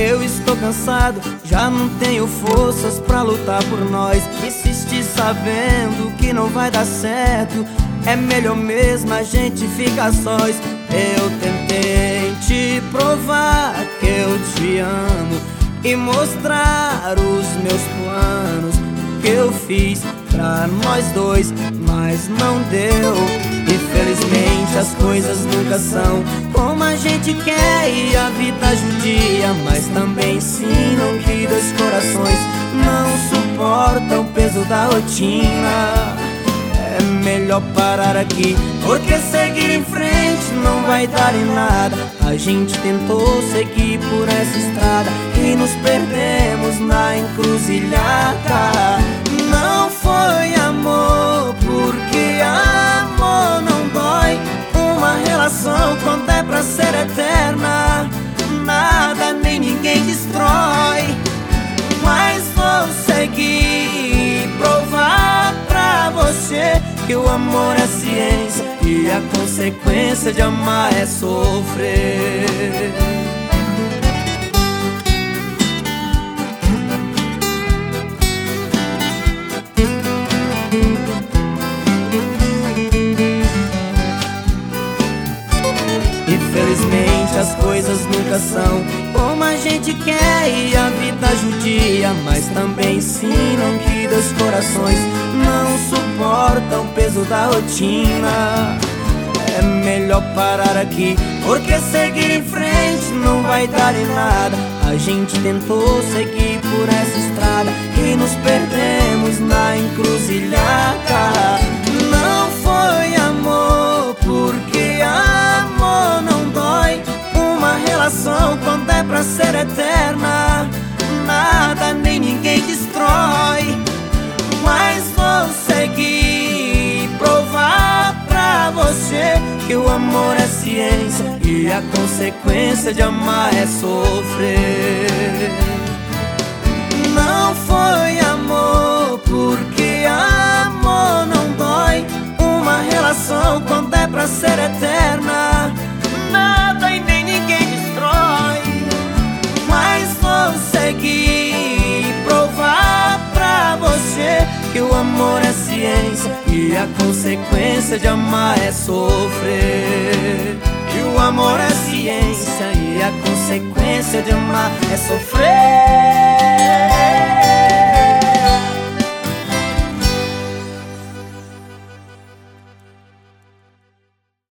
Eu estou cansado, já não tenho forças pra lutar por nós. Insistir sabendo que não vai dar certo, é melhor mesmo a gente ficar sós. Eu tentei te provar que eu te amo e mostrar os meus planos que eu fiz pra nós dois, mas não deu. Infelizmente as coisas nunca são como a gente quer e a vida judia, mas também ensinam que dois corações não suportam o peso da rotina. É melhor parar aqui, porque seguir em frente não vai dar em nada. A gente tentou seguir por essa estrada e nos perdemos na encruzilhada. Não foi amor, porque amor não dói. Uma relação quando é pra ser eterna, nada nem ninguém destrói. Mas vou seguir, provar pra você que o amor é ciência e a consequência de amar é sofrer. Infelizmente as coisas nunca são como a gente quer e a vida judia, mas também ensinam que dois corações não suportam o peso da rotina. É melhor parar aqui, porque seguir em frente não vai dar em nada. A gente tentou seguir por essa estrada e nos perdemos na encruzilhada. Não foi amor, porque amor não dói. Uma relação quando é pra ser eterna, nada nem ninguém destrói. Mas vou seguir, provar pra você que o amor é ciência e a consequência de amar é sofrer. Não foi amor, porque amor não dói. Uma relação quando é pra ser eterna, nada e nem ninguém destrói. Mas vou seguir, provar pra você que o amor é ciência e a consequência de amar é sofrer. E o amor é ciência e a consequência de amar é sofrer.